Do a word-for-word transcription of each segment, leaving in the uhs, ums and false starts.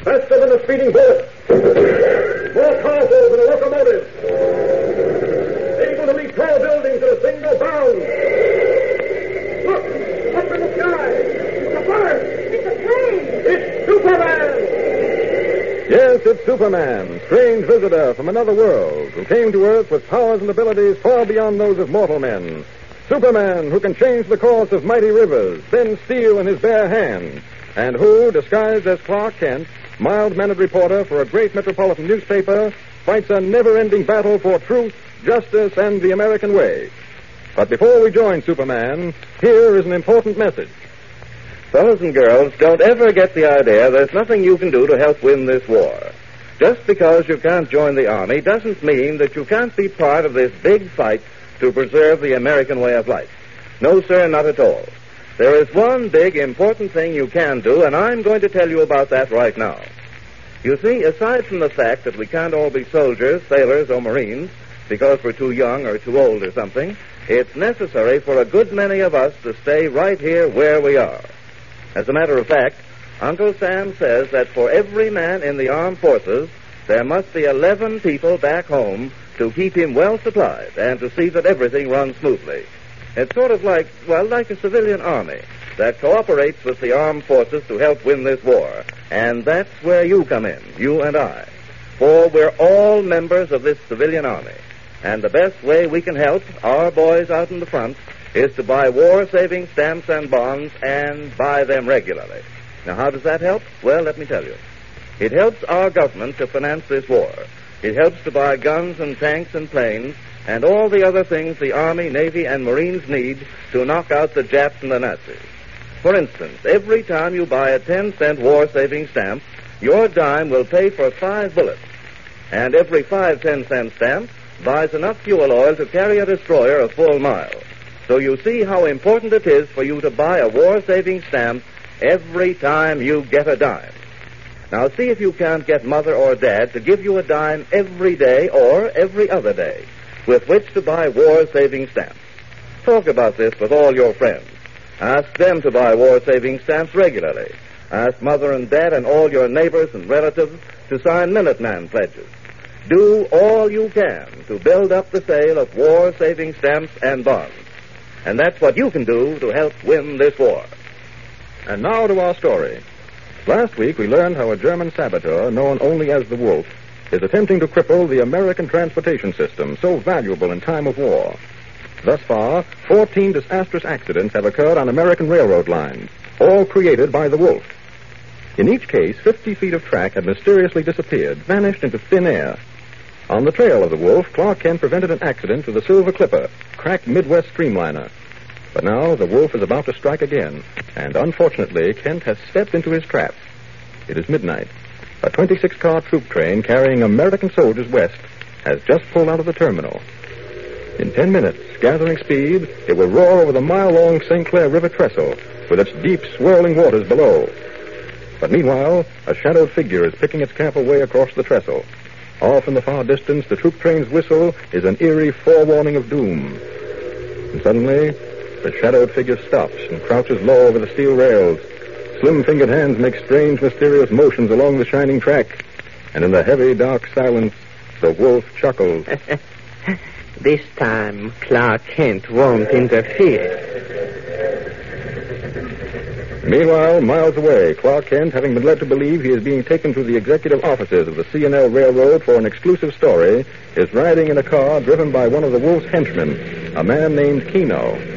faster than a speeding bullet, more powerful than a locomotive, able to leap tall buildings in a single bound. Look, up in the sky, it's a bird. It's a plane. It's Superman. Yes, it's Superman, strange visitor from another world, who came to Earth with powers and abilities far beyond those of mortal men. Superman, who can change the course of mighty rivers, bend steel in his bare hands, and who, disguised as Clark Kent, mild-mannered reporter for a great metropolitan newspaper, fights a never-ending battle for truth, justice, and the American way. But before we join Superman, here is an important message. Fellows and girls, don't ever get the idea there's nothing you can do to help win this war. Just because you can't join the Army doesn't mean that you can't be part of this big fight to preserve the American way of life. No, sir, not at all. There is one big, important thing you can do, and I'm going to tell you about that right now. You see, aside from the fact that we can't all be soldiers, sailors, or Marines, because we're too young or too old or something, it's necessary for a good many of us to stay right here where we are. As a matter of fact, Uncle Sam says that for every man in the armed forces, there must be eleven people back home to keep him well supplied and to see that everything runs smoothly. It's sort of like, well, like a civilian army that cooperates with the armed forces to help win this war. And that's where you come in, you and I. For we're all members of this civilian army. And the best way we can help our boys out in the front is to buy war-saving stamps and bonds and buy them regularly. Now, how does that help? Well, let me tell you. It helps our government to finance this war. It helps to buy guns and tanks and planes and all the other things the Army, Navy, and Marines need to knock out the Japs and the Nazis. For instance, every time you buy a ten-cent war-saving stamp, your dime will pay for five bullets. And every five ten-cent stamps buys enough fuel oil to carry a destroyer a full mile. So you see how important it is for you to buy a war-saving stamp every time you get a dime. Now, see if you can't get Mother or Dad to give you a dime every day or every other day with which to buy war-saving stamps. Talk about this with all your friends. Ask them to buy war-saving stamps regularly. Ask Mother and Dad and all your neighbors and relatives to sign Minuteman pledges. Do all you can to build up the sale of war-saving stamps and bonds. And that's what you can do to help win this war. And now to our story. Last week we learned how a German saboteur, known only as the Wolf, is attempting to cripple the American transportation system, so valuable in time of war. Thus far, fourteen disastrous accidents have occurred on American railroad lines, all created by the Wolf. In each case, fifty feet of track had mysteriously disappeared, vanished into thin air. On the trail of the Wolf, Clark Kent prevented an accident with a Silver Clipper, cracked Midwest streamliner. But now the Wolf is about to strike again, and unfortunately, Kent has stepped into his trap. It is midnight. A twenty-six car troop train carrying American soldiers west has just pulled out of the terminal. In ten minutes, gathering speed, it will roar over the mile-long Saint Clair River trestle with its deep, swirling waters below. But meanwhile, a shadowed figure is picking its careful way across the trestle. Off in the far distance, the troop train's whistle is an eerie forewarning of doom. And suddenly, the shadowed figure stops and crouches low over the steel rails. Slim-fingered hands make strange, mysterious motions along the shining track. And in the heavy, dark silence, the Wolf chuckles. This time, Clark Kent won't interfere. Meanwhile, miles away, Clark Kent, having been led to believe he is being taken to the executive offices of the C and L Railroad for an exclusive story, is riding in a car driven by one of the Wolf's henchmen, a man named Keno.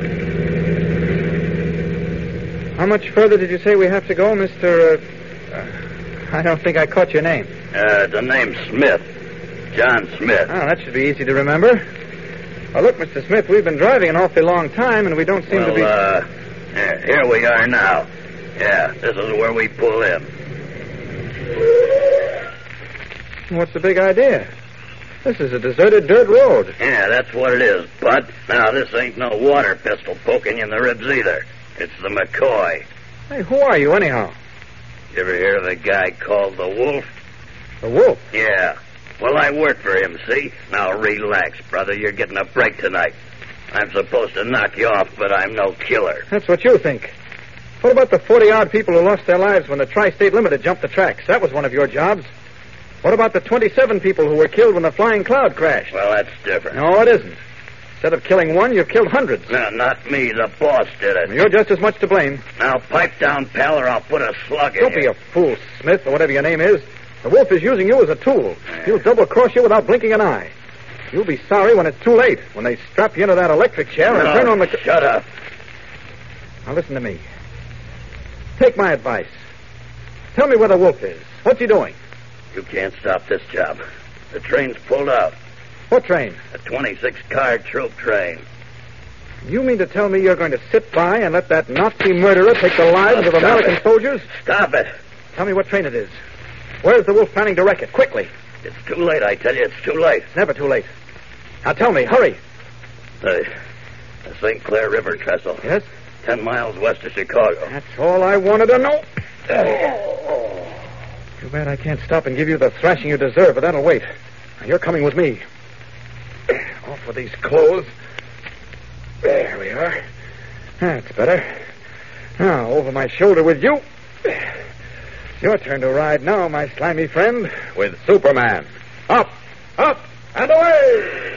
How much further did you say we have to go, Mister... Uh, uh, I don't think I caught your name. Uh, the name's Smith. John Smith. Oh, that should be easy to remember. Well, look, Mister Smith, we've been driving an awfully long time, and we don't seem well, to be... uh... Yeah, here we are now. Yeah, this is where we pull in. What's the big idea? This is a deserted dirt road. Yeah, that's what it is, Bud. Now, this ain't no water pistol poking you in the ribs either. It's the McCoy. Hey, who are you, anyhow? You ever hear of the guy called the Wolf? The Wolf? Yeah. Well, I work for him, see? Now, relax, brother. You're getting a break tonight. I'm supposed to knock you off, but I'm no killer. That's what you think. What about the forty-odd people who lost their lives when the Tri-State Limited jumped the tracks? That was one of your jobs. What about the twenty-seven people who were killed when the Flying Cloud crashed? Well, that's different. No, it isn't. Instead of killing one, you've killed hundreds. No, not me. The boss did it. You're just as much to blame. Now, pipe down, pal, or I'll put a slug in Don't you. be a fool, Smith, or whatever your name is. The wolf is using you as a tool. He'll double-cross you without blinking an eye. You'll be sorry when it's too late, when they strap you into that electric chair and No, turn on the... shut up. Now, listen to me. Take my advice. Tell me where the wolf is. What's he doing? You can't stop this job. The train's pulled out. What train? A twenty-six car troop train. You mean to tell me you're going to sit by and let that Nazi murderer take the lives of Stop American it. soldiers? Stop it. Tell me what train it is. Where's the wolf planning to wreck it? Quickly. It's too late, I tell you. It's too late. It's never too late. Now tell me, hurry. The, the Saint Clair River trestle. Yes? Ten miles west of Chicago. That's all I wanted to know. Too bad I can't stop and give you the thrashing you deserve, but that'll wait. Now, you're coming with me. Off with these clothes. There we are. That's better. Now, over my shoulder with you. It's your turn to ride now, my slimy friend. With Superman. Up, up, and away!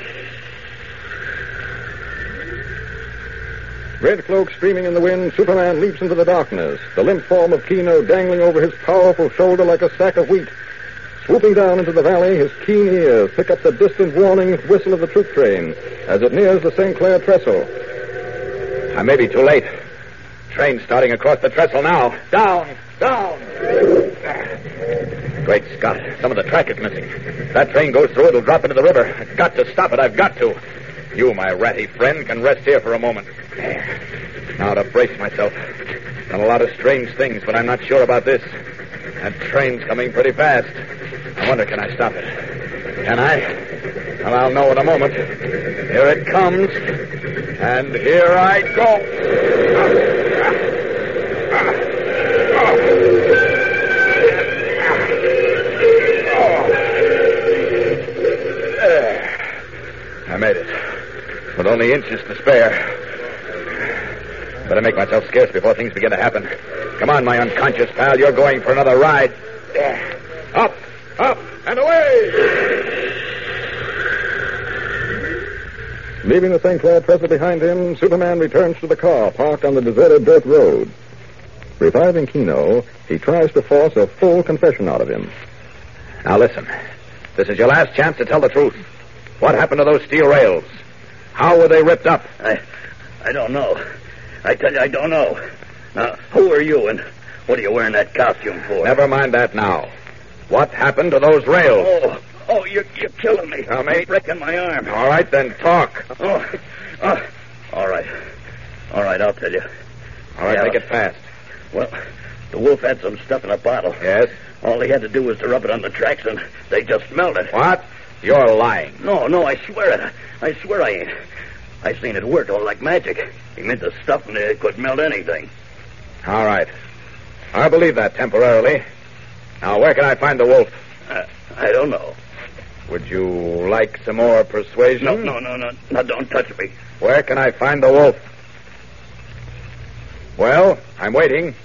Red cloak streaming in the wind, Superman leaps into the darkness, the limp form of Keno dangling over his powerful shoulder like a sack of wheat. Swooping down into the valley, his keen ears pick up the distant warning whistle of the troop train as it nears the Saint Clair trestle. I may be too late. Train starting across the trestle now. Down, down. Great Scott, some of the track is missing. That train goes through, it'll drop into the river. I've got to stop it, I've got to. You, my ratty friend, can rest here for a moment. Now to brace myself. Done a lot of strange things, but I'm not sure about this. That train's coming pretty fast. I wonder, can I stop it? Can I? Well, I'll know in a moment. Here it comes. And here I go. There. I made it. With only inches to spare. Better make myself scarce before things begin to happen. Come on, my unconscious pal. You're going for another ride. Up, up, and away! Leaving the Saint Clair trestle behind him, Superman returns to the car parked on the deserted dirt road. Reviving Keno, he tries to force a full confession out of him. Now listen. This is your last chance to tell the truth. What happened to those steel rails? How were they ripped up? I, I don't know. I tell you, I don't know. Now, who are you, and what are you wearing that costume for? Never mind that now. What happened to those rails? Oh, oh, you're, you're killing me. Now, mate. You're breaking my arm. All right, then, talk. Oh, oh, all right. All right, I'll tell you. All right, Yeah, make it fast. Well, the wolf had some stuff in a bottle. Yes? All he had to do was to rub it on the tracks, and they just melted. What? You're lying. No, no, I swear it. I, I swear I ain't. I seen it work all like magic. He made the stuff and it could melt anything. All right. I believe that temporarily. Now, where can I find the wolf? Uh, I don't know. Would you like some more persuasion? No, no, no, no. No, don't touch me. Where can I find the wolf? Well, I'm waiting.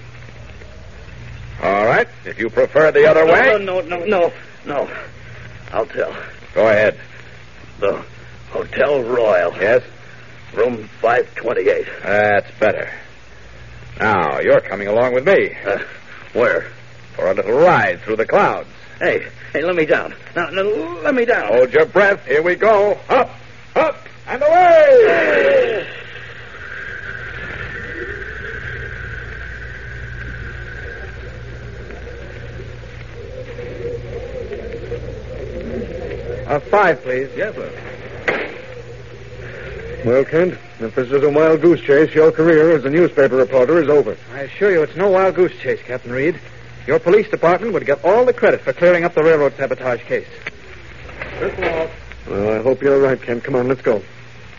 All right. If you prefer the other no, way. No, no, no, no, no. I'll tell. Go ahead. The Hotel Royal. Yes? Room five twenty-eight. That's better. Now, you're coming along with me. Uh, where? For a little ride through the clouds. Hey, hey, let me down. Now, now let me down. Hold your breath. Here we go. Up, up, and away! A five, please. Yes, sir. Well, Kent, if this is a wild goose chase, your career as a newspaper reporter is over. I assure you it's no wild goose chase, Captain Reed. Your police department would get all the credit for clearing up the railroad sabotage case. Well, I hope you're right, Kent. Come on, let's go.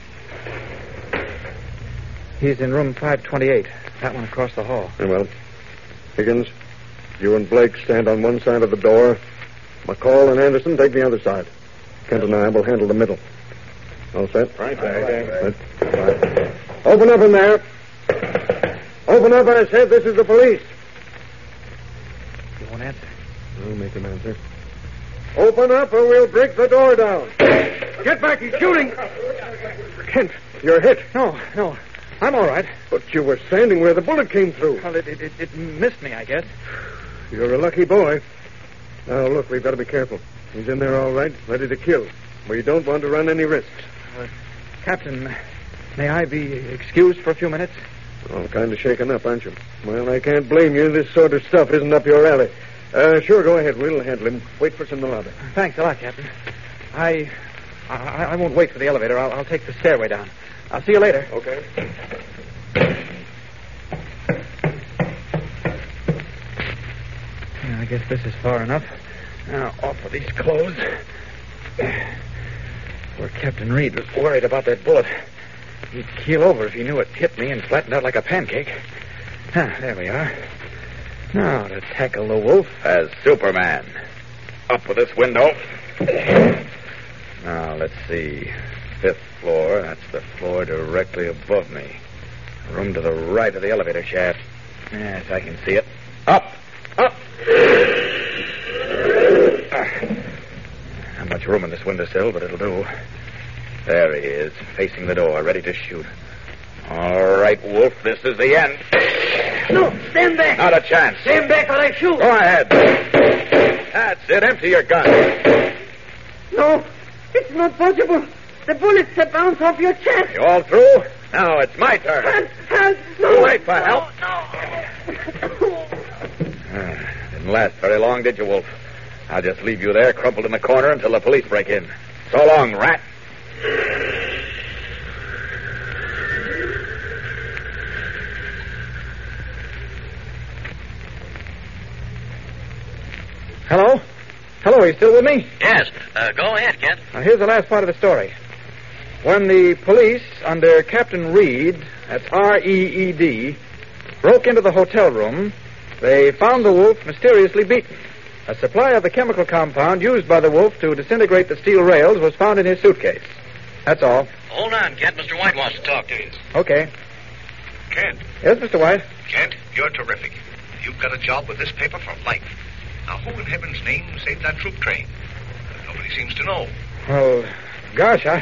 He's in room five twenty-eight. That one across the hall. Very well. Higgins, you and Blake stand on one side of the door. McCall and Anderson take the other side. Kent and I will handle the middle. All set? Right, sir. Right. Right. Open up in there. Open up, I said. This is the police. You won't answer. I'll make him answer. Open up or we'll break the door down. Get back, he's shooting. Kent, you're hit. No, no. I'm all right. But you were standing where the bullet came through. Well, it, it, it, it missed me, I guess. You're a lucky boy. Now, look, we've got to be careful. He's in there all right, ready to kill. We don't want to run any risks. Uh, Captain, may I be excused for a few minutes? Oh, kind of shaken up, aren't you? Well, I can't blame you. This sort of stuff isn't up your alley. Uh, sure, go ahead. We'll handle him. Wait for us in the lobby. Thanks a lot, Captain. I I, I won't wait for the elevator. I'll, I'll take the stairway down. I'll see you later. Okay. Yeah, I guess this is far enough. Now, off with these clothes. Poor Captain Reed was worried about that bullet. He'd keel over if he knew it hit me and flattened out like a pancake. Ah, there we are. Now to tackle the wolf as Superman. Up with this window. Now, let's see. Fifth floor. That's the floor directly above me. Room to the right of the elevator shaft. Yes, I can see it. Up! Up! Not much room in this windowsill, but it'll do. There he is, facing the door, ready to shoot. All right, Wolf, this is the end. No, stand back. Not a chance. Stand back or I shoot. Go ahead. That's it. Empty your gun. No, it's not possible. The bullets have bounced off your chest. You all through? Now it's my turn. Help, help, no. Wait for help. No, Ah, didn't last very long, did you, Wolf? I'll just leave you there, crumpled in the corner, until the police break in. So long, rat. Hello? Hello, are you still with me? Yes. Uh, go ahead, Kent. Now, here's the last part of the story. When the police, under Captain Reed, that's R E E D, broke into the hotel room, they found the wolf mysteriously beaten. A supply of the chemical compound used by the wolf to disintegrate the steel rails was found in his suitcase. That's all. Hold on, Kent. Mister White wants to talk to you. Okay. Kent, Yes, Mister White? Kent, you're terrific. You've got a job with this paper for life. Now, who in heaven's name saved that troop train? Nobody seems to know. Well, gosh, I...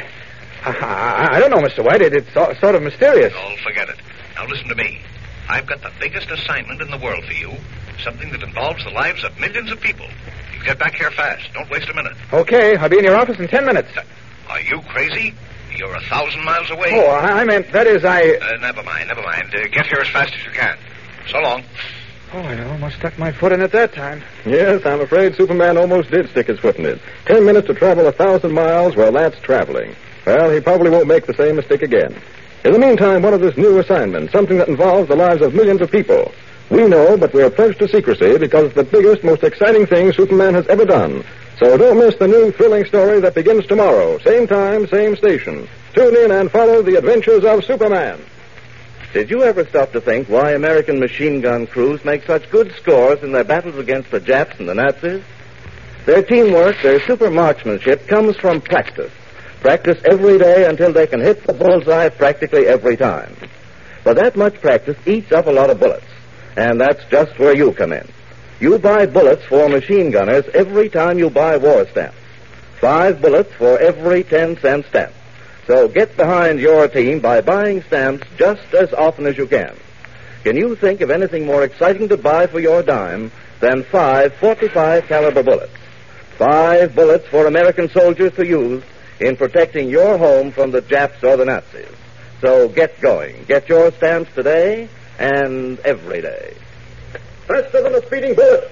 I, I don't know, Mister White. It, it's so, sort of mysterious. Oh, forget it. Now, listen to me. I've got the biggest assignment in the world for you. Something that involves the lives of millions of people. You get back here fast. Don't waste a minute. Okay, I'll be in your office in ten minutes. Are you crazy? You're a thousand miles away. Oh, I I meant, that is, I... Uh, never mind, never mind. Uh, get here as fast as you can. So long. Oh, I almost stuck my foot in it that time. Yes, I'm afraid Superman almost did stick his foot in it. Ten minutes to travel a thousand miles, well, that's traveling. Well, he probably won't make the same mistake again. In the meantime, what of this new assignment? Something that involves the lives of millions of people. We know, but we're pledged to secrecy because it's the biggest, most exciting thing Superman has ever done. So don't miss the new thrilling story that begins tomorrow. Same time, same station. Tune in and follow the adventures of Superman. Did you ever stop to think why American machine gun crews make such good scores in their battles against the Japs and the Nazis? Their teamwork, their super marksmanship comes from practice. Practice every day until they can hit the bullseye practically every time. But that much practice eats up a lot of bullets. And that's just where you come in. You buy bullets for machine gunners every time you buy war stamps. Five bullets for every ten cent stamp. So get behind your team by buying stamps just as often as you can. Can you think of anything more exciting to buy for your dime than five forty-five caliber bullets? Five bullets for American soldiers to use in protecting your home from the Japs or the Nazis. So get going. Get your stamps today and every day. Faster than a speeding bullet.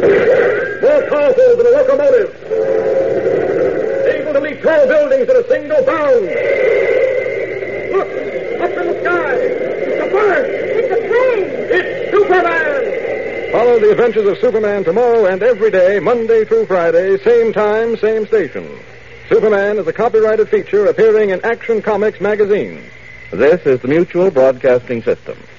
More powerful than a locomotive. Able to leap tall buildings in a single bound. Look, up in the sky. It's a bird. It's a plane. It's Superman. Follow the adventures of Superman tomorrow and every day, Monday through Friday, same time, same station. Superman is a copyrighted feature appearing in Action Comics magazine. This is the Mutual Broadcasting System.